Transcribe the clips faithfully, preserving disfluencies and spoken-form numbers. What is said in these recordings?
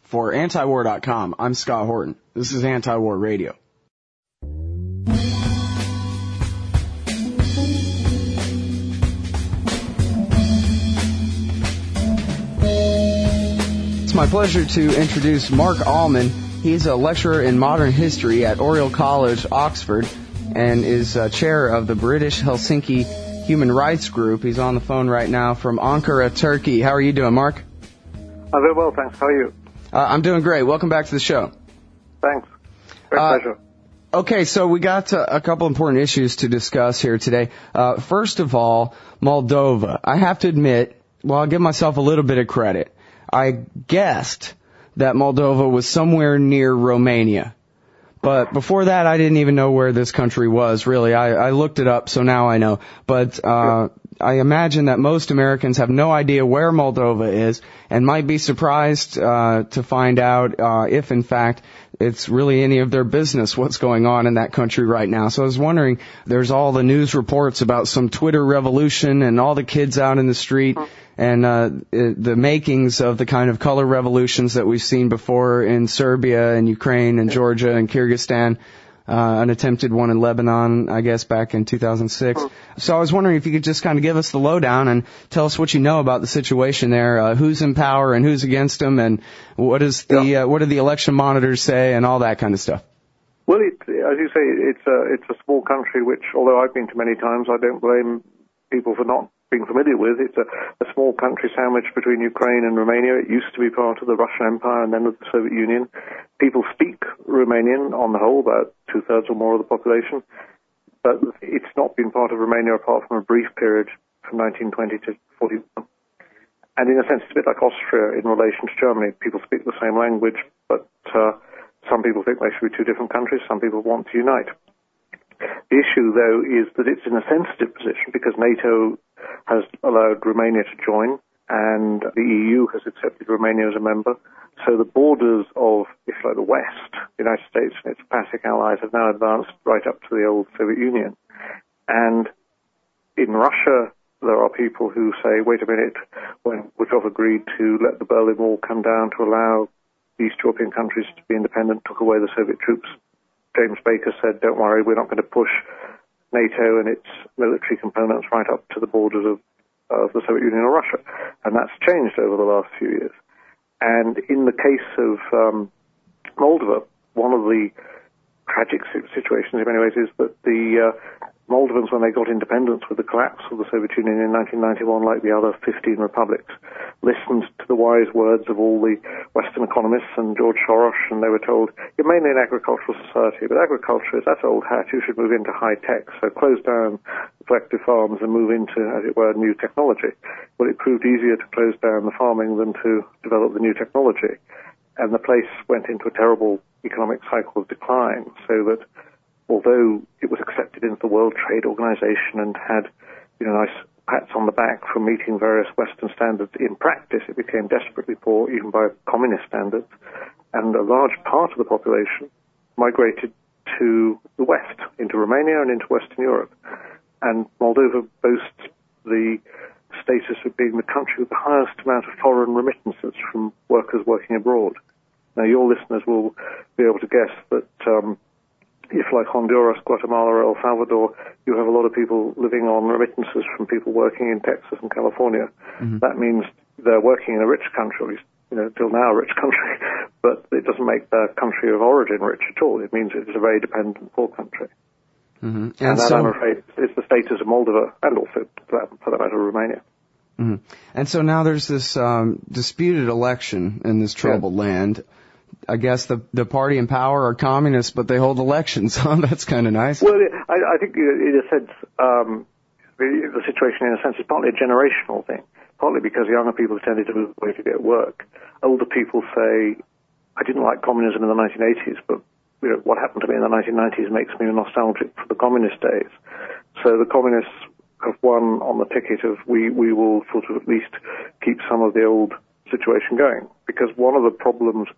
For anti war dot com, I'm Scott Horton. This is Anti-War Radio. It's my pleasure to introduce Mark Allman. He's a lecturer in modern history at Oriel College, Oxford, and is uh, chair of the British Helsinki Human Rights Group. He's on the phone right now from Ankara, Turkey. How are you doing, Mark? I'm very well, thanks. How are you? Uh, I'm doing great. Welcome back to the show. Thanks. Great uh, pleasure. Okay, so we got uh, a couple important issues to discuss here today. Uh, first of all, Moldova. I have to admit, well, I'll give myself a little bit of credit. I guessed that Moldova was somewhere near Romania. But before that, I didn't even know where this country was, really. I, I looked it up, so now I know. But uh, I imagine that most Americans have no idea where Moldova is and might be surprised uh, to find out uh, if, in fact, it's really any of their business what's going on in that country right now. So I was wondering, there's all the news reports about some Twitter revolution and all the kids out in the street and uh, the makings of the kind of color revolutions that we've seen before in Serbia and Ukraine and Georgia and Kyrgyzstan, uh, an attempted one in Lebanon, I guess, back in two thousand six. So I was wondering if you could just kind of give us the lowdown and tell us what you know about the situation there, uh, who's in power and who's against them, and what is the yeah. uh, what do the election monitors say, and all that kind of stuff. Well, it, as you say, it's a, it's a small country which, although I've been to many times, I don't blame people for not being familiar with. It's a, a small country sandwiched between Ukraine and Romania. It used to be part of the Russian Empire and then of the Soviet Union. People speak Romanian on the whole, about two-thirds or more of the population, but it's not been part of Romania apart from a brief period from nineteen twenty to forty-one. And in a sense, it's a bit like Austria in relation to Germany. People speak the same language, but uh, some people think they should be two different countries. Some people want to unite. The issue, though, is that it's in a sensitive position because NATO has allowed Romania to join and the E U has accepted Romania as a member. So the borders of, if you like, the West, the United States and its Pacific allies have now advanced right up to the old Soviet Union. And in Russia, there are people who say, wait a minute, when Khrushchev agreed to let the Berlin Wall come down to allow the East European countries to be independent, took away the Soviet troops, James Baker said, don't worry, we're not going to push NATO and its military components right up to the borders of, of the Soviet Union or Russia. And that's changed over the last few years. And in the case of um, Moldova, one of the tragic situations in many ways is that the uh, Moldovans, when they got independence with the collapse of the Soviet Union in nineteen ninety-one, like the other fifteen republics, listened to the wise words of all the Western economists and George Soros, and they were told, you're mainly an agricultural society, but agriculture is that old hat, you should move into high tech, so close down collective farms and move into, as it were, new technology. Well, it proved easier to close down the farming than to develop the new technology, and the place went into a terrible economic cycle of decline, so that although it was accepted into the World Trade Organization and had, you know, nice pats on the back for meeting various Western standards, in practice it became desperately poor, even by communist standards, and a large part of the population migrated to the West, into Romania and into Western Europe. And Moldova boasts the status of being the country with the highest amount of foreign remittances from workers working abroad. Now, your listeners will be able to guess that um, if, like Honduras, Guatemala, or El Salvador, you have a lot of people living on remittances from people working in Texas and California, mm-hmm. that means they're working in a rich country, at least, you know, till now a rich country, but it doesn't make their country of origin rich at all. It means it's a very dependent poor country. Mm-hmm. And, and that, so, I'm afraid, is the status of Moldova, and also, for that, for that matter, Romania. Mm-hmm. And so now there's this um, disputed election in this troubled yeah. land. I guess the the party in power are communists, but they hold elections. Huh? That's kind of nice. Well, I, I think in a sense, um, the, the situation in a sense is partly a generational thing, partly because younger people tended to move away to get work. Older people say, I didn't like communism in the nineteen eighties, but you know, what happened to me in the nineteen nineties makes me nostalgic for the communist days. So the communists have won on the ticket of we, we will sort of at least keep some of the old situation going. Because one of the problems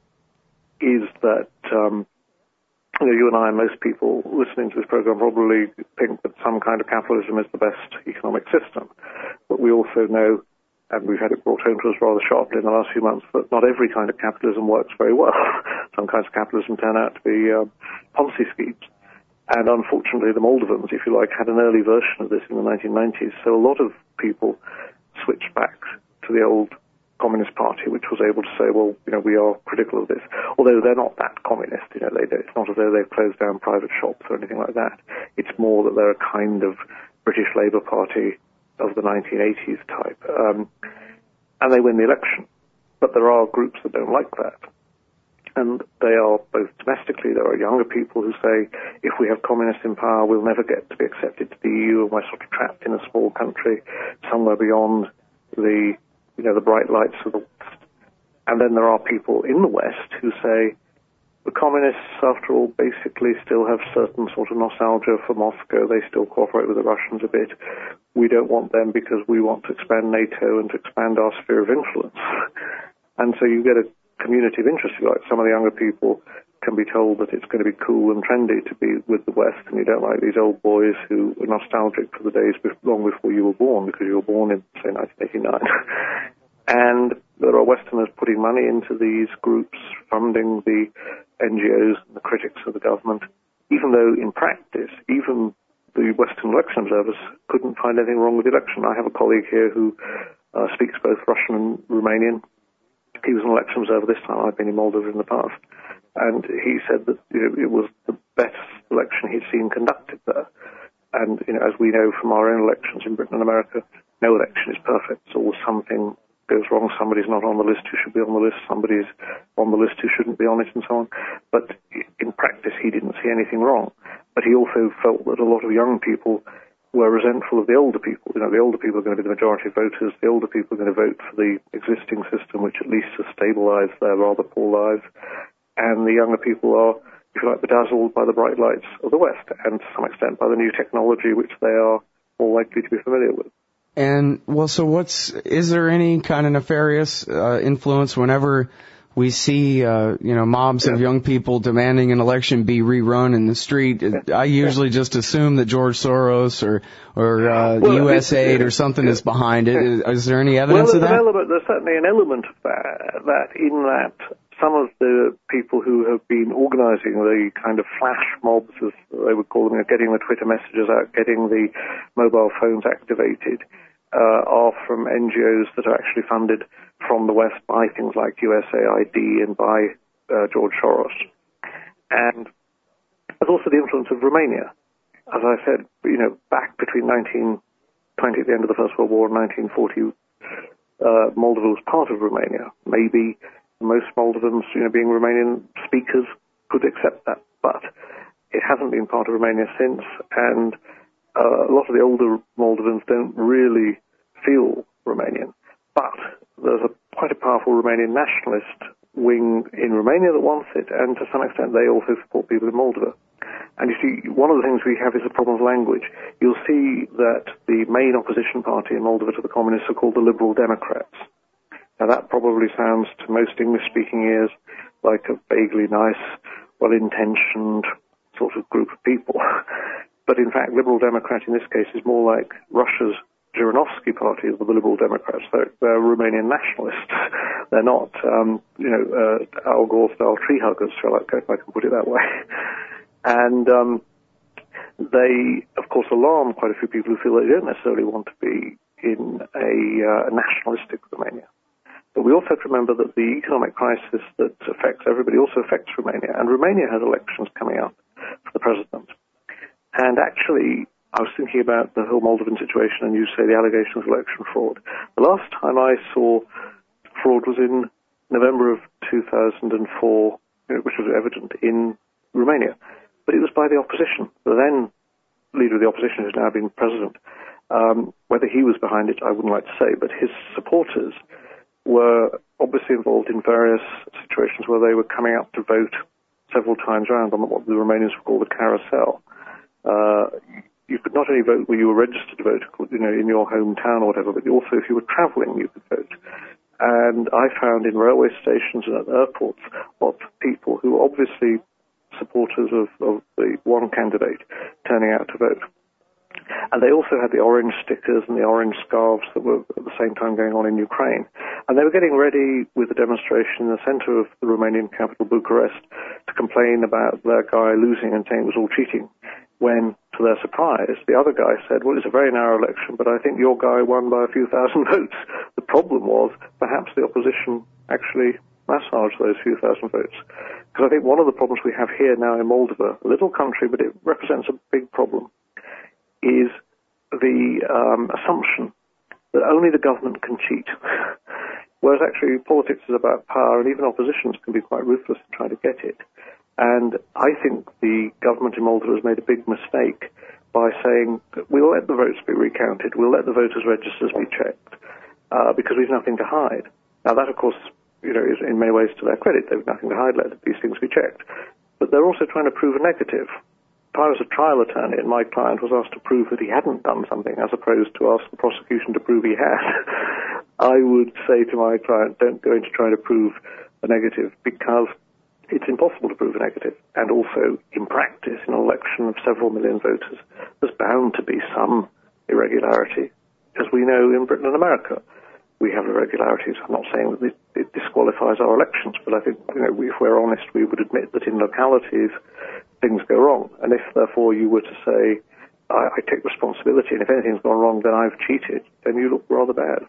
is that, um, you know, you and I and most people listening to this program probably think that some kind of capitalism is the best economic system. But we also know and we've had it brought home to us rather sharply in the last few months, that not every kind of capitalism works very well. Some kinds of capitalism turn out to be um, Ponzi schemes. And unfortunately, the Moldovans, if you like, had an early version of this in the nineteen nineties. So a lot of people switched back to the old Communist Party, which was able to say, well, you know, we are critical of this. Although they're not that communist, you know, they, it's not as though they've closed down private shops or anything like that. It's more that they're a kind of British Labour Party of the nineteen eighties type. Um, and they win the election. But there are groups that don't like that. And they are both domestically, there are younger people who say, if we have communists in power, we'll never get to be accepted to the E U, and we're sort of trapped in a small country somewhere beyond the, you know, the bright lights of the West. And then there are people in the West who say, the communists, after all, basically still have certain sort of nostalgia for Moscow. They still cooperate with the Russians a bit. We don't want them because we want to expand NATO and to expand our sphere of influence. And so you get a community of interest, like some of the younger people can be told that it's going to be cool and trendy to be with the West, and you don't like these old boys who are nostalgic for the days long before you were born, because you were born in, say, nineteen eighty-nine. And there are Westerners putting money into these groups, funding the N G Os and the critics of the government, even though in practice, even the Western election observers couldn't find anything wrong with the election. I have a colleague here who uh, speaks both Russian and Romanian. He was an election observer this time. I've been in Moldova in the past. And he said that, you know, it was the best election he'd seen conducted there. And, you know, as we know from our own elections in Britain and America, no election is perfect. It's always something goes wrong. Somebody's not on the list who should be on the list. Somebody's on the list who shouldn't be on it, and so on. But in practice, he didn't see anything wrong. But he also felt that a lot of young people were resentful of the older people. You know, the older people are going to be the majority of voters. The older people are going to vote for the existing system, which at least has stabilized their rather poor lives. And the younger people are, if you like, bedazzled by the bright lights of the West, and to some extent by the new technology, which they are more likely to be familiar with. And, well, so what's, is there any kind of nefarious uh, influence whenever we see, uh, you know, mobs yeah. of young people demanding an election be rerun in the street? Yeah. I usually yeah. just assume that George Soros or, or uh, well, U S A I D or something yeah. is behind it. Is, is there any evidence well, of that? Element, there's certainly an element of that, that in that some of the people who have been organizing the kind of flash mobs, as they would call them, you know, getting the Twitter messages out, getting the mobile phones activated, uh, are from N G Os that are actually funded from the West by things like U S A I D and by uh, George Soros. And there's also the influence of Romania. As I said, you know, back between nineteen twenty, at the end of the First World War, and nineteen forty, uh, Moldova was part of Romania. Maybe most Moldovans, you know, being Romanian speakers, could accept that, but it hasn't been part of Romania since, and uh, a lot of the older Moldovans don't really feel Romanian. But there's a quite a powerful Romanian nationalist wing in Romania that wants it, and to some extent they also support people in Moldova. And you see, one of the things we have is a problem of language. You'll see that the main opposition party in Moldova to the communists are called the Liberal Democrats. Now that probably sounds to most English-speaking ears like a vaguely nice, well-intentioned sort of group of people. But in fact, Liberal Democrat in this case is more like Russia's Zhirinovsky party of the Liberal Democrats. They're, they're Romanian nationalists. They're not, um, you know, uh, Al Gore-style tree huggers, shall I, if I can put it that way. And um, they, of course, alarm quite a few people who feel they don't necessarily want to be in a uh, nationalistic Romania. But we also have to remember that the economic crisis that affects everybody also affects Romania. And Romania has elections coming up for the president. And actually, I was thinking about the whole Moldovan situation, and you say the allegations of election fraud. The last time I saw fraud was in November of two thousand four, which was evident in Romania. But it was by the opposition. The then leader of the opposition, who's now been president, um, whether he was behind it, I wouldn't like to say, but his supporters were obviously involved in various situations where they were coming up to vote several times around on what the Romanians would call the carousel. Uh, you could not only vote where you were registered to vote, you know, in your hometown or whatever, but also if you were travelling, you could vote. And I found in railway stations and at airports lots of people who were obviously supporters of, of the one candidate turning out to vote. And they also had the orange stickers and the orange scarves that were at the same time going on in Ukraine. And they were getting ready with a demonstration in the center of the Romanian capital, Bucharest, to complain about their guy losing and saying it was all cheating. When, to their surprise, the other guy said, well, it's a very narrow election, but I think your guy won by a few thousand votes. The problem was perhaps the opposition actually massaged those few thousand votes. Because I think one of the problems we have here now in Moldova, a little country, but it represents a big problem, is the um, assumption that only the government can cheat. Whereas actually politics is about power, and even oppositions can be quite ruthless in trying to get it. And I think the government in Moldova has made a big mistake by saying, we'll let the votes be recounted, we'll let the voters' registers be checked, uh, because we've nothing to hide. Now that, of course, you know, is in many ways to their credit. They've nothing to hide, let these things be checked. But they're also trying to prove a negative. If I was a trial attorney and my client was asked to prove that he hadn't done something as opposed to ask the prosecution to prove he had, I would say to my client, don't go into trying to prove a negative, because it's impossible to prove a negative. And also, in practice, in an election of several million voters, there's bound to be some irregularity, as we know in Britain and America. We have irregularities. I'm not saying that it disqualifies our elections, but I think, you know, if we're honest, we would admit that in localities things go wrong. And if, therefore, you were to say, I, I take responsibility, and if anything's gone wrong, then I've cheated, then you look rather bad.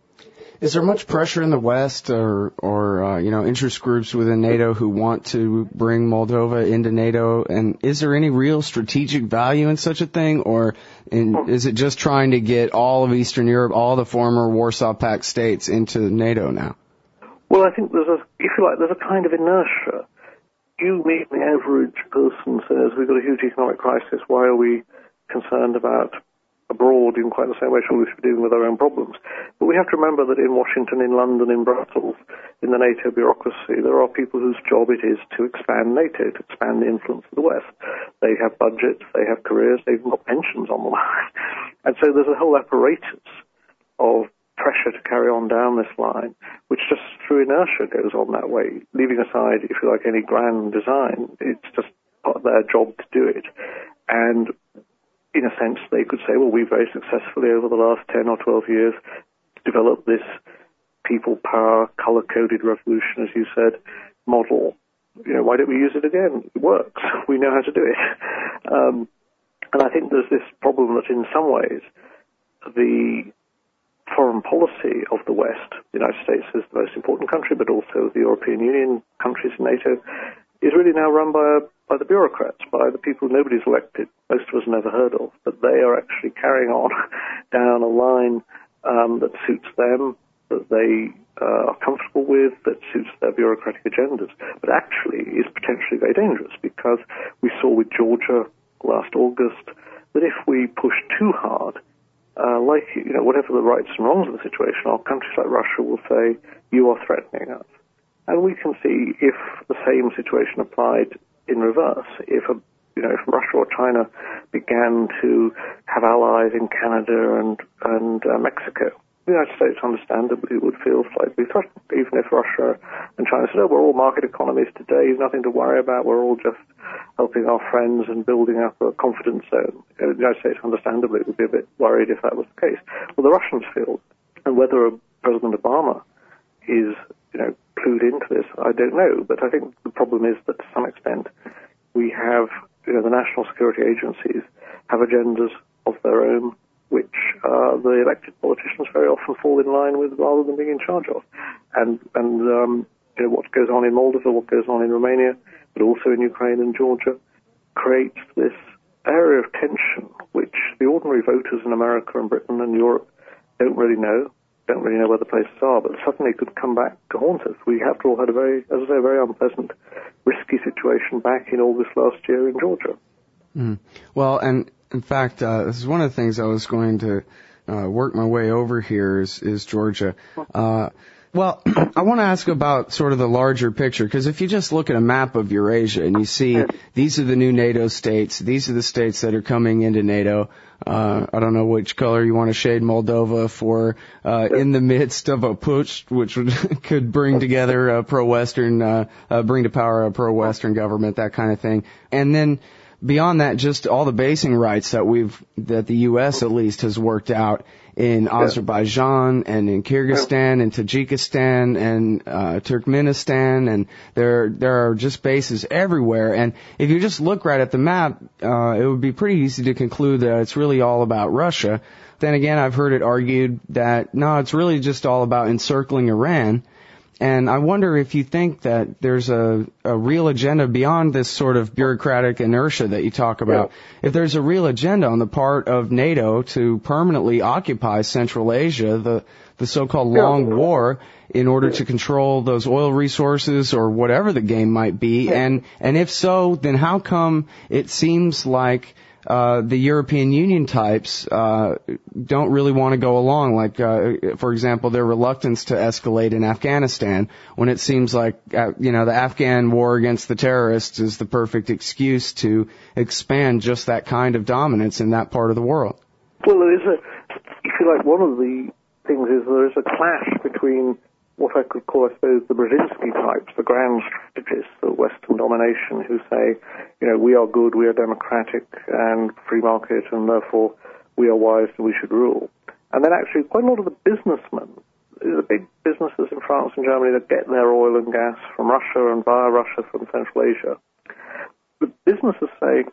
Is there much pressure in the West or, or uh, you know, interest groups within NATO who want to bring Moldova into NATO? And is there any real strategic value in such a thing? Or in, is it just trying to get all of Eastern Europe, all the former Warsaw Pact states into NATO now? Well, I think there's a, if you like, there's a kind of inertia. You meet the average person says, we've got a huge economic crisis, why are we concerned about abroad in quite the same way we should be dealing with our own problems? But we have to remember that in Washington, in London, in Brussels, in the NATO bureaucracy, there are people whose job it is to expand NATO, to expand the influence of the West. They have budgets, they have careers, they've got pensions on the line. And so there's a whole apparatus of pressure to carry on down this line, which just through inertia goes on that way, leaving aside, if you like, any grand design. It's just part of their job to do it. And in a sense, they could say, well, we've very successfully over the last ten or twelve years developed this people power, color-coded revolution, as you said, model. You know, why don't we use it again? It works. We know how to do it. Um, and I think there's this problem that in some ways the foreign policy of the West, the United States is the most important country, but also the European Union countries in NATO, is really now run by, by the bureaucrats, by the people nobody's elected, most of us never heard of, but they are actually carrying on down a line um, that suits them, that they uh, are comfortable with, that suits their bureaucratic agendas, but actually is potentially very dangerous, because we saw with Georgia last August that if we push too hard, uh, like, you know, whatever the rights and wrongs of the situation are, countries like Russia will say, you are threatening us. And we can see if the same situation applied in reverse, if a, you know, if Russia or China began to have allies in Canada and and uh, Mexico, the United States understandably would feel slightly threatened, even if Russia and China said, oh, we're all market economies today, nothing to worry about, we're all just helping our friends and building up a confidence zone. You know, the United States understandably would be a bit worried if that was the case. Well, the Russians feel, and whether President Obama is, you know, clued into this, I don't know, but I think the problem is that to some extent we have, you know, the national security agencies have agendas of their own, which uh, the elected politicians very often fall in line with rather than being in charge of. And, and um, you know, what goes on in Moldova, what goes on in Romania, but also in Ukraine and Georgia, creates this area of tension which the ordinary voters in America and Britain and Europe don't really know, don't really know where the places are, but suddenly could come back to haunt us. We, after all, had a very, as I say, a very unpleasant, risky situation back in August last year in Georgia. Mm. Well, and in fact, uh, this is one of the things I was going to uh, work my way over here is, is Georgia. Uh, well, I want to ask about sort of the larger picture, because if you just look at a map of Eurasia and you see these are the new NATO states, these are the states that are coming into NATO. Uh, I don't know which color you want to shade Moldova for, uh, in the midst of a putsch, which would, could bring together a pro-Western, uh, uh, bring to power a pro-Western government, that kind of thing. And then beyond that, just all the basing rights that we've, that the U S at least has worked out in Azerbaijan and in Kyrgyzstan and Tajikistan and uh, Turkmenistan, and there there are just bases everywhere. And if you just look right at the map, uh, it would be pretty easy to conclude that it's really all about Russia. Then again, I've heard it argued that no, it's really just all about encircling Iran. And I wonder if you think that there's a, a real agenda beyond this sort of bureaucratic inertia that you talk about. Yeah. If there's a real agenda on the part of NATO to permanently occupy Central Asia, the, the so-called yeah. long war, in order to control those oil resources or whatever the game might be. Yeah. And, and if so, then how come it seems like Uh, the European Union types uh, don't really want to go along, like, uh, for example, their reluctance to escalate in Afghanistan when it seems like, uh, you know, the Afghan war against the terrorists is the perfect excuse to expand just that kind of dominance in that part of the world. Well, there is a, if you like, one of the things is there is a clash between what I could call, I suppose, the Brzezinski types, the grand strategists of Western domination who say, you know, we are good, we are democratic and free market, and therefore we are wise and we should rule. And then actually quite a lot of the businessmen, the big businesses in France and Germany that get their oil and gas from Russia and via Russia from Central Asia, the businesses say,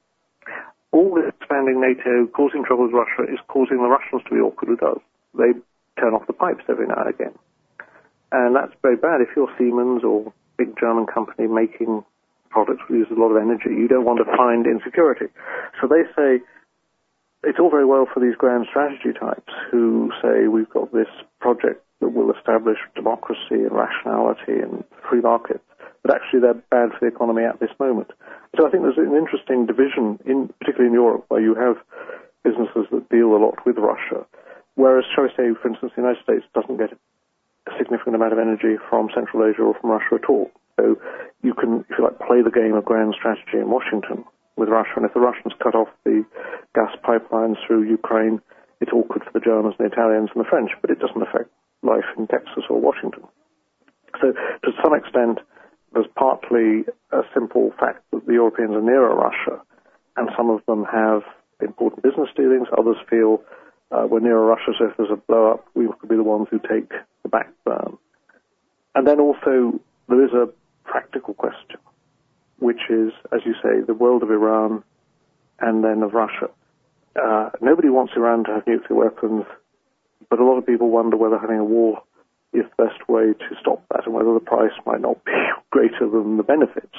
all this expanding NATO, causing trouble with Russia, is causing the Russians to be awkward with us. They turn off the pipes every now and again. And that's very bad. If you're Siemens or big German company making products that use a lot of energy, you don't want to find insecurity. So they say it's all very well for these grand strategy types who say we've got this project that will establish democracy and rationality and free markets, but actually they're bad for the economy at this moment. So I think there's an interesting division, in particularly in Europe, where you have businesses that deal a lot with Russia, whereas, shall we say, for instance, the United States doesn't get a significant amount of energy from Central Asia or from Russia at all. So you can, if you like, play the game of grand strategy in Washington with Russia, and if the Russians cut off the gas pipelines through Ukraine, it's awkward for the Germans and the Italians and the French, but it doesn't affect life in Texas or Washington. So to some extent, there's partly a simple fact that the Europeans are nearer Russia, and some of them have important business dealings. Others feel uh, we're nearer Russia, so if there's a blow-up, we could be the ones who take the back burn. And then also there is a practical question, which is, as you say, the world of Iran and then of Russia. Uh, nobody wants Iran to have nuclear weapons, but a lot of people wonder whether having a war is the best way to stop that and whether the price might not be greater than the benefits.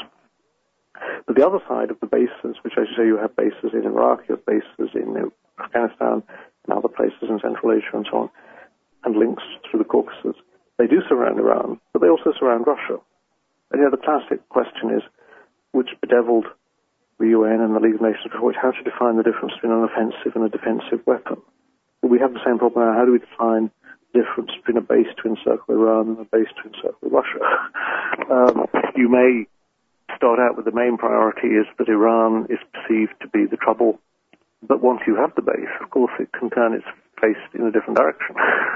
But the other side of the bases, which, as you say, you have bases in Iraq, you have bases in Afghanistan and other places in Central Asia and so on, and links through the Caucasus, they do surround Iran, but they also surround Russia. And you know, the classic question is, which bedeviled the U N and the League of Nations before, how to define the difference between an offensive and a defensive weapon. Well, we have the same problem now. How do we define the difference between a base to encircle Iran and a base to encircle Russia? um, you may start out with the main priority is that Iran is perceived to be the trouble, but once you have the base, of course, it can turn its face in a different direction.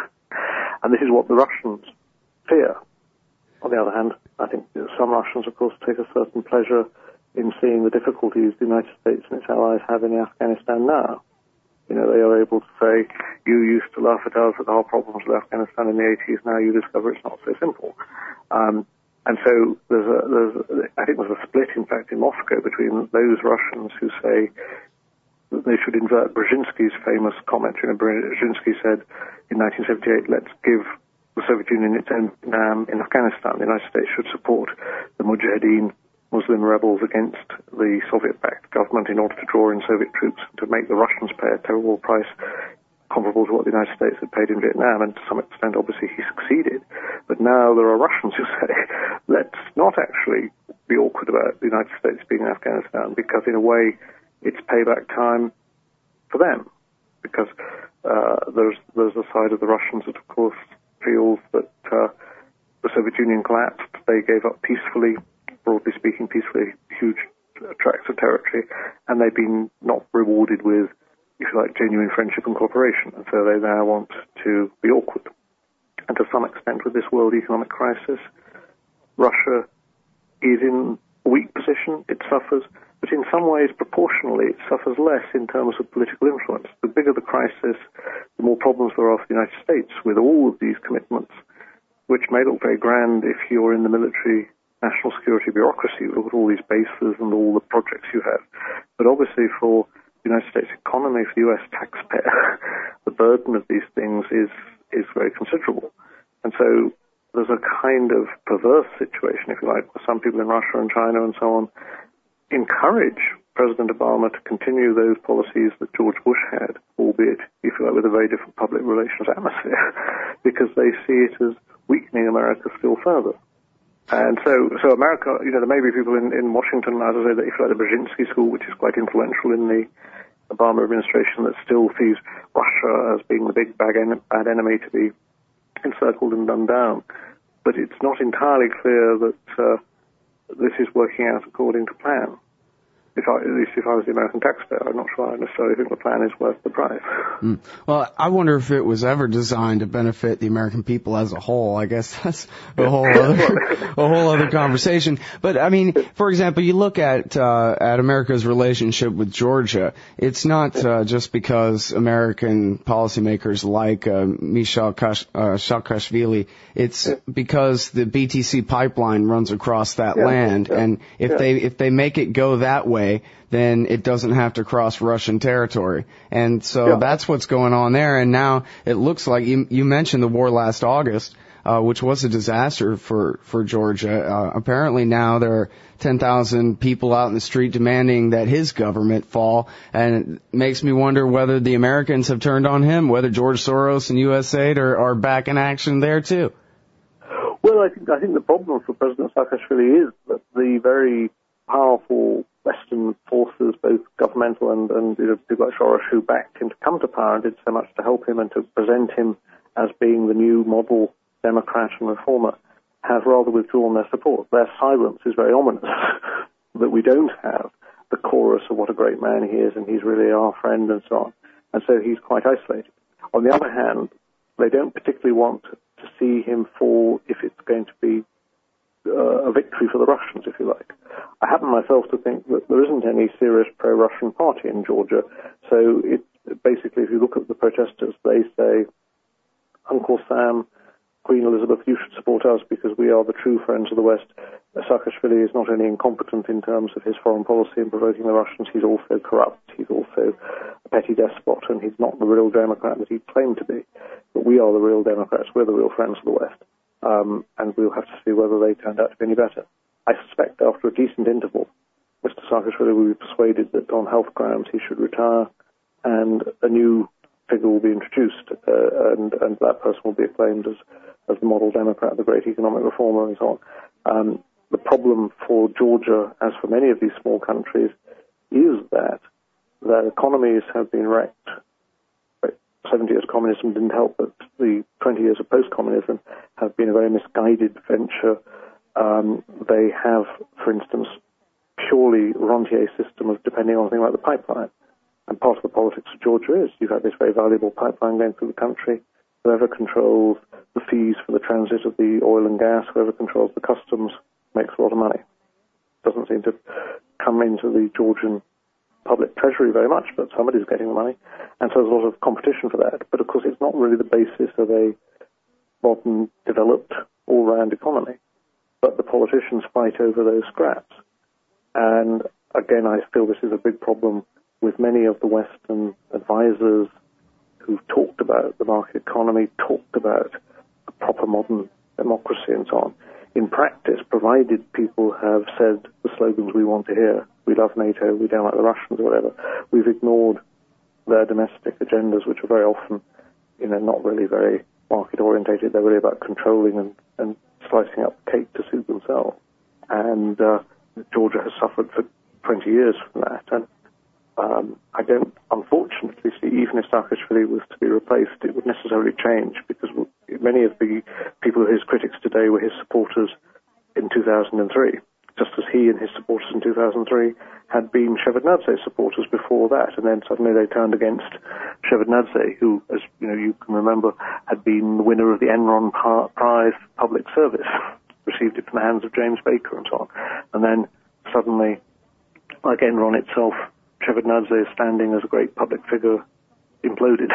And this is what the Russians fear. On the other hand, I think some Russians, of course, take a certain pleasure in seeing the difficulties the United States and its allies have in Afghanistan now. You know, they are able to say, you used to laugh at us at our problems with Afghanistan in the eighties, now you discover it's not so simple. Um, and so there's a, there's a, I think there's a split, in fact, in Moscow between those Russians who say that they should invert Brzezinski's famous comment. You know, Brzezinski said in nineteen seventy-eight, let's give the Soviet Union its own um, in Afghanistan. The United States should support the Mujahideen Muslim rebels against the Soviet-backed government in order to draw in Soviet troops to make the Russians pay a terrible price comparable to what the United States had paid in Vietnam, and to some extent, obviously, he succeeded. But now there are Russians who say, let's not actually be awkward about the United States being in Afghanistan, because in a way, it's payback time for them. Because uh, there's there's a side of the Russians that, of course, feels that uh, the Soviet Union collapsed. They gave up peacefully, broadly speaking, peacefully, huge tracts of territory, and they've been not rewarded with, if you like, genuine friendship and cooperation. And so they now want to be awkward. And to some extent, with this world economic crisis, Russia is in a weak position. It suffers, but in some ways, proportionally, it suffers less in terms of political influence. The bigger the crisis, the more problems there are for the United States with all of these commitments, which may look very grand if you're in the military national security bureaucracy. Look at all these bases and all the projects you have. But obviously for the United States economy, for the U S taxpayer, the burden of these things is, is very considerable. And so there's a kind of perverse situation, if you like, where some people in Russia and China and so on encourage President Obama to continue those policies that George Bush had, albeit, if you like, with a very different public relations atmosphere, because they see it as weakening America still further. And so, so America, you know, there may be people in, in Washington, as I say, that if you like the Brzezinski school, which is quite influential in the Obama administration, that still sees Russia as being the big bad, en- bad enemy to be encircled and done down. But it's not entirely clear that uh, this is working out according to plan. If I, at least if I was the American taxpayer, I'm not sure I necessarily think the plan is worth the price. Mm. Well, I wonder if it was ever designed to benefit the American people as a whole. I guess that's a whole other, a whole other conversation. But I mean, for example, you look at uh, at America's relationship with Georgia. It's not uh, just because American policymakers like uh, Michel Kash, uh, Saakashvili. It's because the B T C pipeline runs across that yeah. land, yeah. and if yeah. they if they make it go that way, then it doesn't have to cross Russian territory. And so yeah. that's what's going on there. And now it looks like you, you mentioned the war last August, uh, which was a disaster for, for Georgia. Uh, apparently now there are ten thousand people out in the street demanding that his government fall. And it makes me wonder whether the Americans have turned on him, whether George Soros and U S A I D are, are back in action there too. Well, I think, I think the problem for President Saakashvili is that the very powerful Western forces, both governmental and, and you know, people like Soros, who backed him to come to power and did so much to help him and to present him as being the new model Democrat and reformer, have rather withdrawn their support. Their silence is very ominous, that we don't have the chorus of what a great man he is and he's really our friend and so on. And so he's quite isolated. On the other hand, they don't particularly want to see him fall if it's going to be uh, a victory for the Russians, if you like. I happen myself to think that there isn't any serious pro-Russian party in Georgia. So it, basically, if you look at the protesters, they say, Uncle Sam, Queen Elizabeth, you should support us because we are the true friends of the West. Saakashvili is not only incompetent in terms of his foreign policy in provoking the Russians, he's also corrupt, he's also a petty despot, and he's not the real Democrat that he claimed to be. But we are the real Democrats, we're the real friends of the West. Um, and we'll have to see whether they turned out to be any better. I suspect after a decent interval, Mister Saakashvili will be persuaded that on health grounds he should retire, and a new figure will be introduced, uh, and, and that person will be acclaimed as, as the model Democrat, the great economic reformer, and so on. Um, the problem for Georgia, as for many of these small countries, is that their economies have been wrecked. seventy years of communism didn't help, but the twenty years of post-communism have been a very misguided venture. Um, they have, for instance, purely rentier system of depending on something like the pipeline. And part of the politics of Georgia is you've had this very valuable pipeline going through the country. Whoever controls the fees for the transit of the oil and gas, whoever controls the customs, makes a lot of money. Doesn't seem to come into the Georgian public treasury very much, but somebody's getting the money. And so there's a lot of competition for that. But of course it's not really the basis of a modern, developed, all-round economy. But the politicians fight over those scraps. And again, I feel this is a big problem with many of the Western advisors who've talked about the market economy, talked about a proper modern democracy and so on. In practice, provided people have said the slogans we want to hear, we love NATO, we don't like the Russians or whatever, we've ignored their domestic agendas, which are very often, you know, not really very market-orientated. They're really about controlling and, and slicing up the cake to suit themselves. And uh, Georgia has suffered for twenty years from that. And um, I don't, unfortunately, see, even if Saakashvili was to be replaced, it would necessarily change, because many of the people who are his critics today were his supporters in two thousand three, just as he and his supporters in two thousand three had been Shevardnadze's supporters before that, and then suddenly they turned against Shevardnadze, who, as you know, you can remember, had been the winner of the Enron Prize Public Service, received it from the hands of James Baker and so on. And then suddenly like Enron itself, Shevardnadze is standing as a great public figure imploded.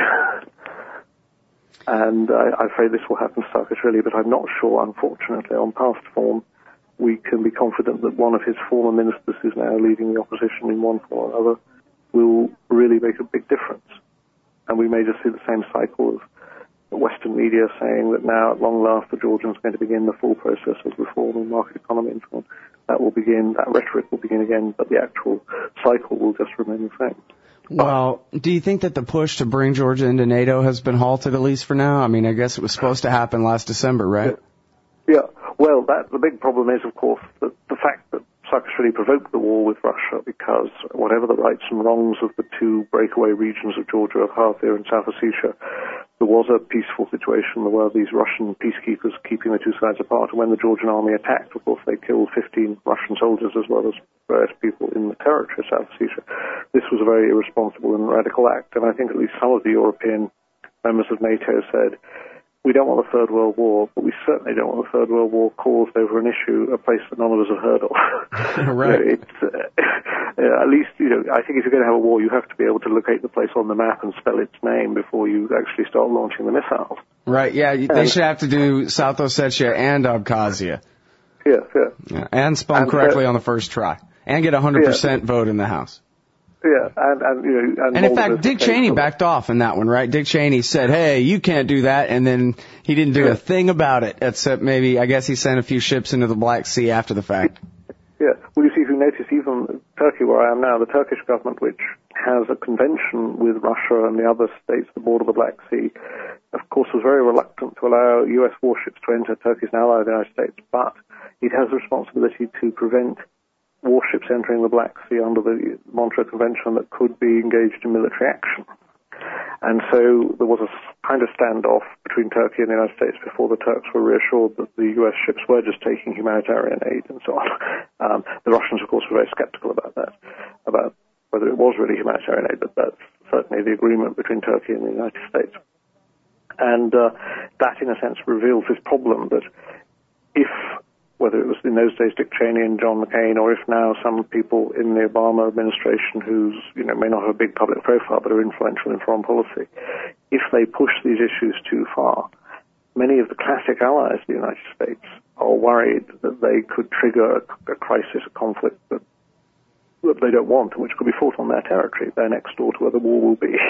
And I, I afraid this will happen to Saakashvili, but I'm not sure, unfortunately, on past form, we can be confident that one of his former ministers who's now leading the opposition in one form or another will really make a big difference. And we may just see the same cycle of Western media saying that now, at long last, the Georgians are going to begin the full process of reform and market economy and so on. That will begin, that rhetoric will begin again, but the actual cycle will just remain the same. Well, do you think that the push to bring Georgia into NATO has been halted, at least for now? I mean, I guess it was supposed to happen last December, right? Yeah. yeah. Well, that, the big problem is, of course, that the fact that Saakashvili provoked the war with Russia, because whatever the rights and wrongs of the two breakaway regions of Georgia, of Kharkiv and South Ossetia, there was a peaceful situation. There were these Russian peacekeepers keeping the two sides apart. And when the Georgian army attacked, of course, they killed fifteen Russian soldiers as well as various people in the territory of South Ossetia. This was a very irresponsible and radical act. And I think at least some of the European members of NATO said, we don't want a Third World War, but we certainly don't want a Third World War caused over an issue, a place that none of us have heard of. Right. You know, it's, uh, at least, you know, I think if you're going to have a war, you have to be able to locate the place on the map and spell its name before you actually start launching the missiles. Right, yeah, they and, should have to do South Ossetia and Abkhazia. Yes, yes. Yeah, and spell and, correctly uh, on the first try. And get a one hundred percent yeah. vote in the House. Yeah, and, and, you know, and, and in fact, Dick Cheney backed off in that one, right? Dick Cheney said, hey, you can't do that, and then he didn't do yeah. a thing about it, except maybe, I guess he sent a few ships into the Black Sea after the fact. Yeah, well, you see, if you notice, even Turkey, where I am now, the Turkish government, which has a convention with Russia and the other states that border the Black Sea, of course, was very reluctant to allow U S warships to enter Turkey's ally of the United States, but it has the responsibility to prevent warships entering the Black Sea under the Montreux Convention that could be engaged in military action. And so there was a kind of standoff between Turkey and the United States before the Turks were reassured that the U S ships were just taking humanitarian aid and so on. Um, the Russians, of course, were very skeptical about that, about whether it was really humanitarian aid, but that's certainly the agreement between Turkey and the United States. And uh, that, in a sense, reveals this problem that if, whether it was in those days Dick Cheney and John McCain, or if now some people in the Obama administration who's, you know, may not have a big public profile but are influential in foreign policy, if they push these issues too far, many of the classic allies of the United States are worried that they could trigger a, a crisis, a conflict that, that they don't want and which could be fought on their territory. They're next door to where the war will be.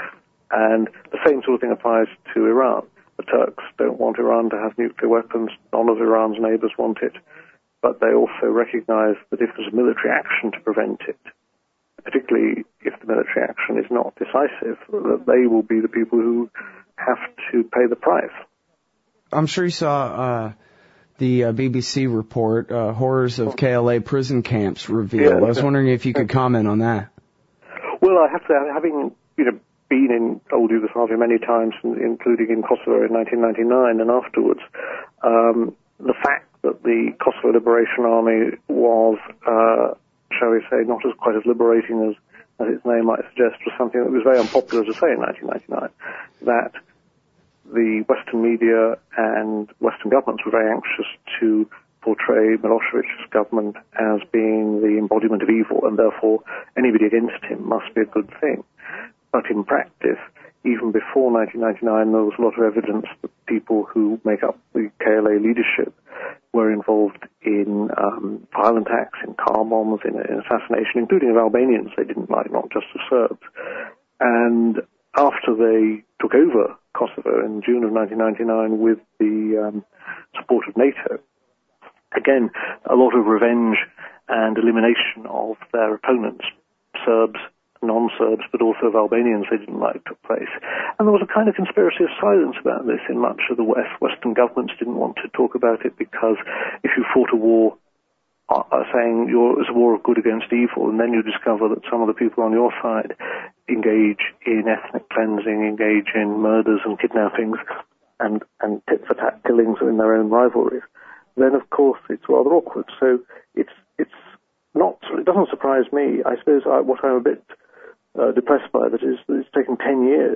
And the same sort of thing applies to Iran. The Turks don't want Iran to have nuclear weapons. None of Iran's neighbors want it. But they also recognize that if there's military action to prevent it, particularly if the military action is not decisive, that they will be the people who have to pay the price. I'm sure you saw uh, the uh, B B C report, uh, Horrors of K L A Prison Camps revealed. Yeah, I was wondering if you could comment on that. Well, I have to, having, you know, been in old Yugoslavia many times, including in Kosovo in nineteen ninety-nine and afterwards, um, the fact that the Kosovo Liberation Army was, uh, shall we say, not as quite as liberating as, as its name might suggest, was something that was very unpopular to say in nineteen ninety-nine. That the Western media and Western governments were very anxious to portray Milosevic's government as being the embodiment of evil, and therefore anybody against him must be a good thing. But in practice, even before nineteen ninety-nine, there was a lot of evidence that people who make up the K L A leadership were involved in um, violent acts, in car bombs, in, in assassination, including of Albanians they didn't like, not just of Serbs. And after they took over Kosovo in June of nineteen ninety-nine with the um, support of NATO, again, a lot of revenge and elimination of their opponents, Serbs, non-Serbs, but also of Albanians they didn't like, took place. And there was a kind of conspiracy of silence about this in much of the West. Western governments didn't want to talk about it because if you fought a war uh, saying you're, it's a war of good against evil, and then you discover that some of the people on your side engage in ethnic cleansing, engage in murders and kidnappings and, and tit-for-tat killings in their own rivalries, then of course it's rather awkward. So it's, it's not, it doesn't surprise me. I suppose I, what I'm a bit Uh, depressed by that is that it's taken ten years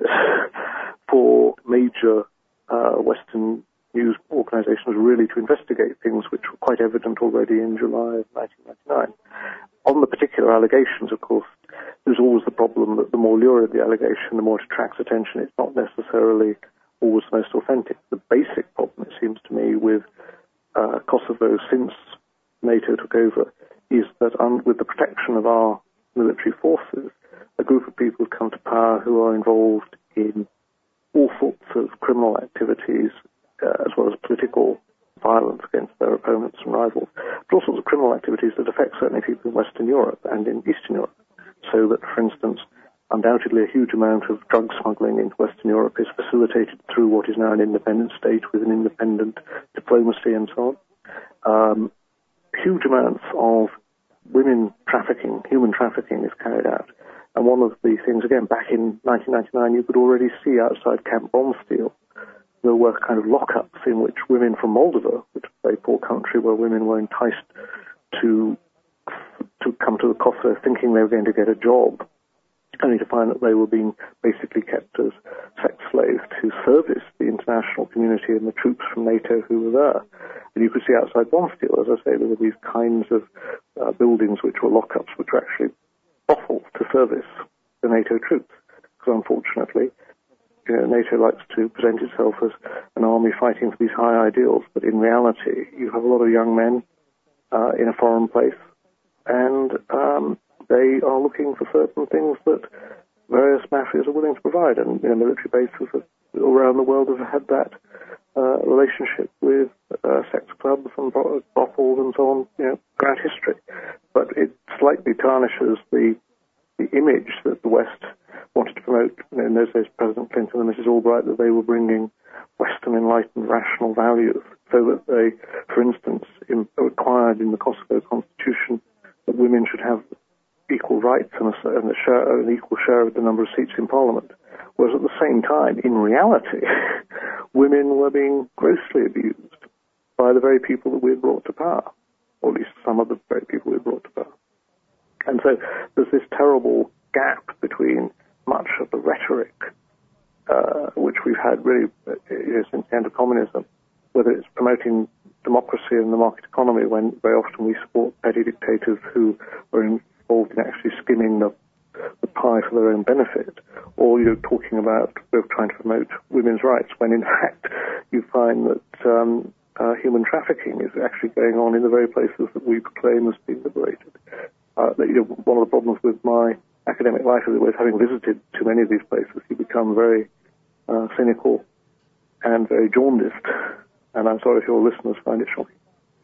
for major uh, Western news organizations really to investigate things which were quite evident already in July of nineteen ninety-nine. on the particular allegations, of course, there's always the problem that the more lurid the allegation, the more it attracts attention. It's not necessarily always the most authentic. The basic problem, it seems to me, with uh, Kosovo since NATO took over is that um, with the protection of our military forces, a group of people have come to power who are involved in all sorts of criminal activities, uh, as well as political violence against their opponents and rivals, but all sorts of criminal activities that affect certainly people in Western Europe and in Eastern Europe. So that, for instance, undoubtedly a huge amount of drug smuggling into Western Europe is facilitated through what is now an independent state with an independent diplomacy and so on. Um, huge amounts of women trafficking, human trafficking is carried out. And one of the things, again, back in nineteen ninety-nine, you could already see outside Camp Bondsteel, there were kind of lockups in which women from Moldova, which is a very poor country where women were enticed to to come to the Kosovo thinking they were going to get a job, only to find that they were being basically kept as sex slaves to service the international community and the troops from NATO who were there. And you could see outside Bondsteel, as I say, there were these kinds of uh, buildings which were lockups, which were actually brothels to service the NATO troops. Because unfortunately, you know, NATO likes to present itself as an army fighting for these high ideals, but in reality, you have a lot of young men uh, in a foreign place, and um, they are looking for certain things that various mafias are willing to provide. And you know, military bases around the world have had that uh, relationship with uh, sex clubs and brothels and so on, you know, throughout history. But it slightly tarnishes the the image that the West wanted to promote. You know, in those days, President Clinton and Missus Albright, that they were bringing Western enlightened rational values, so that they, for instance, in, required in the Kosovo constitution that women should have equal rights and, a, and a share, an equal share of the number of seats in Parliament. Whereas at the same time, in reality, women were being grossly abused by the very people that we had brought to power, or at least some of the very people we had brought to power. And so there's this terrible gap between much of the rhetoric, uh, which we've had really uh, since the end of communism, whether it's promoting democracy and the market economy, when very often we support petty dictators who are involved in actually skimming the, the pie for their own benefit, or, you know, talking about we're trying to promote women's rights, when in fact you find that um, uh, human trafficking is actually going on in the very places that we proclaim as being liberated. Uh, that, you know, one of the problems with my academic life is always having visited too many of these places, you become very uh, cynical and very jaundiced. And I'm sorry if your listeners find it shocking.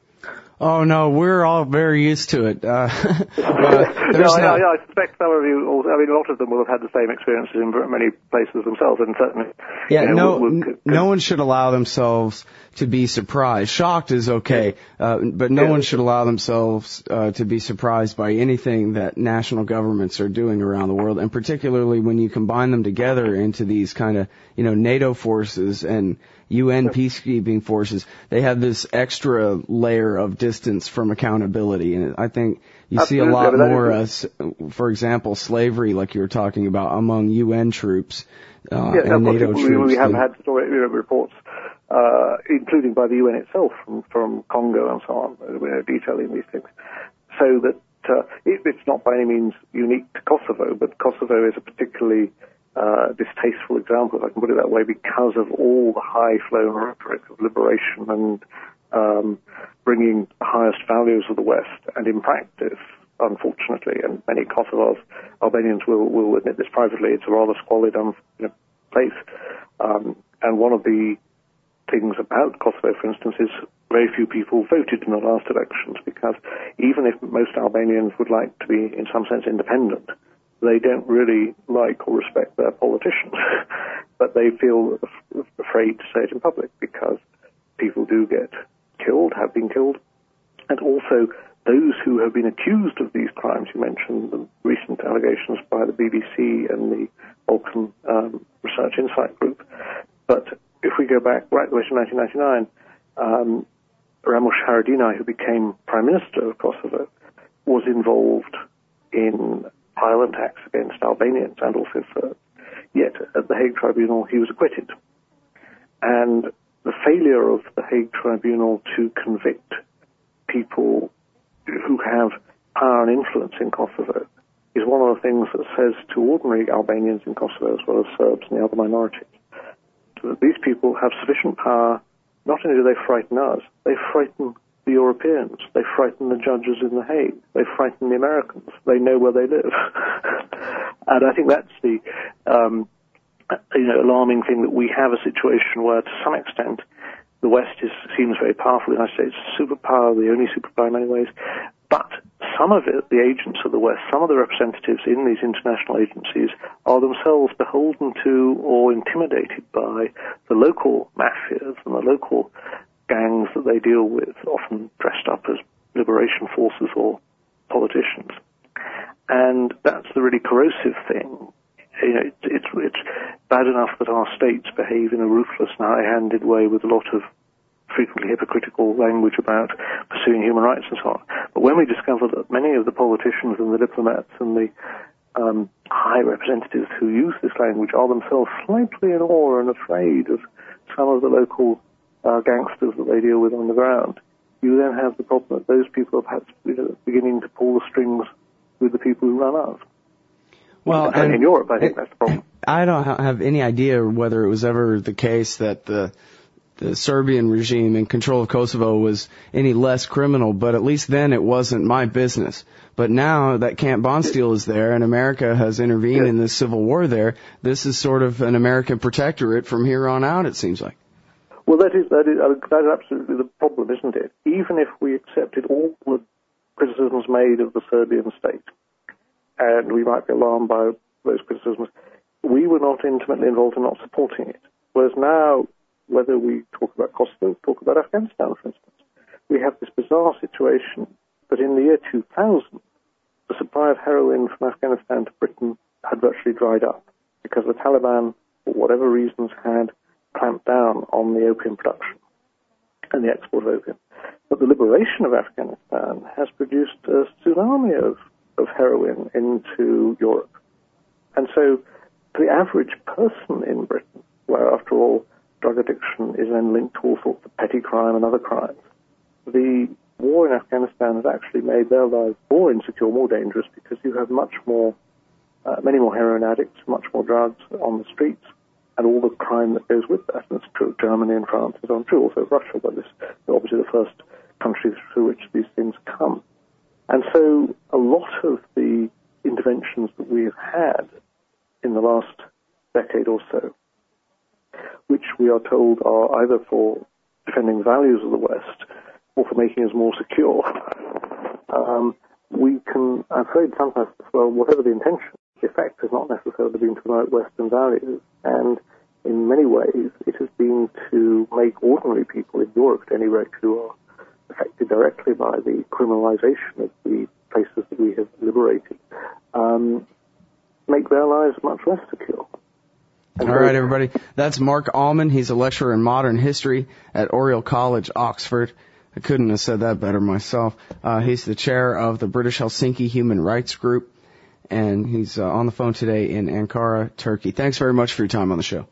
Oh, no, we're all very used to it. Uh, uh, no, I, not... I, I suspect some of you, also, I mean, a lot of them will have had the same experiences in many places themselves, and certainly... Yeah, you know, no, we'll, we'll, n- no one should allow themselves to be surprised. Shocked is okay, uh, but no yeah. one should allow themselves uh, to be surprised by anything that national governments are doing around the world, and particularly when you combine them together into these kind of, you know, NATO forces and U N peacekeeping forces. They have this extra layer of distance from accountability, and I think you Absolutely. see a lot more, uh, for example, slavery, like you were talking about, among U N troops uh, yeah, and NATO we, troops. We have had story, you know, reports, uh, including by the U N itself, from, from Congo and so on, you know, detailing these things. So that uh, it, it's not by any means unique to Kosovo, but Kosovo is a particularly Uh, distasteful example, if I can put it that way, because of all the high-flown rhetoric of liberation and um, bringing the highest values of the West. And in practice, unfortunately, and many Kosovars, Albanians will, will admit this privately, it's a rather squalid um, you know, place. Um, and one of the things about Kosovo, for instance, is very few people voted in the last elections, because even if most Albanians would like to be, in some sense, independent, they don't really like or respect their politicians, but they feel af- afraid to say it in public because people do get killed, have been killed, and also those who have been accused of these crimes. You mentioned the recent allegations by the B B C and the Balkan um, Research Insight Group, but if we go back right the way to nineteen ninety-nine, um, Ramush Haradinaj, who became Prime Minister of Kosovo, was involved in violent acts against Albanians and also Serbs. Yet at the Hague Tribunal he was acquitted. And the failure of the Hague Tribunal to convict people who have power and influence in Kosovo is one of the things that says to ordinary Albanians in Kosovo, as well as Serbs and the other minorities, that these people have sufficient power. Not only do they frighten us, they frighten the Europeans, they frighten the judges in The Hague, they frighten the Americans, they know where they live. And I think that's the um, you know, alarming thing, that we have a situation where, to some extent, the West is, seems very powerful. The United States is a superpower, the only superpower in many ways, but some of it, the agents of the West, some of the representatives in these international agencies are themselves beholden to or intimidated by the local mafias and the local gangs that they deal with, often dressed up as liberation forces or politicians. And that's the really corrosive thing. You know, it's, it's, it's bad enough that our states behave in a ruthless and high-handed way with a lot of frequently hypocritical language about pursuing human rights and so on. But when we discover that many of the politicians and the diplomats and the um, high representatives who use this language are themselves slightly in awe and afraid of some of the local uh, gangsters that they deal with on the ground, you then have the problem that those people are perhaps you know, beginning to pull the strings with the people who run us. Well, and, and in Europe, I think it, that's the problem. I don't have any idea whether it was ever the case that the the Serbian regime in control of Kosovo was any less criminal, but at least then it wasn't my business. But now that Camp Bondsteel is there and America has intervened yeah. in this civil war there, this is sort of an American protectorate from here on out, it seems like. Well, that is, that is, that is absolutely the problem, isn't it? Even if we accepted all the criticisms made of the Serbian state, and we might be alarmed by those criticisms, we were not intimately involved in not supporting it. Whereas now, whether we talk about Kosovo, talk about Afghanistan, for instance, we have this bizarre situation that in the year two thousand, the supply of heroin from Afghanistan to Britain had virtually dried up because the Taliban, for whatever reasons, had clamped down on the opium production and the export of opium. But the liberation of Afghanistan has produced a tsunami of, of heroin into Europe. And so the average person in Britain, where, after all, drug addiction is then linked to all sorts of petty crime and other crimes, the war in Afghanistan has actually made their lives more insecure, more dangerous, because you have much more, uh, many more heroin addicts, much more drugs on the streets, and all the crime that goes with that. And it's true of Germany and France and so on, true also of Russia, but this is obviously the first countries through which these things come. And so a lot of the interventions that we have had in the last decade or so, which we are told are either for defending the values of the West or for making us more secure, um, we can, I'm afraid sometimes, well, whatever the intention, the effect has not necessarily been to promote Western values, and in many ways it has been to make ordinary people in Europe, at any rate, who are affected directly by the criminalization of the places that we have liberated, um, make their lives much less secure. And All right, everybody. That's Mark Allman. He's a lecturer in modern history at Oriel College, Oxford. I couldn't have said that better myself. Uh, he's the chair of the British Helsinki Human Rights Group, and he's uh, on the phone today in Ankara, Turkey. Thanks very much for your time on the show.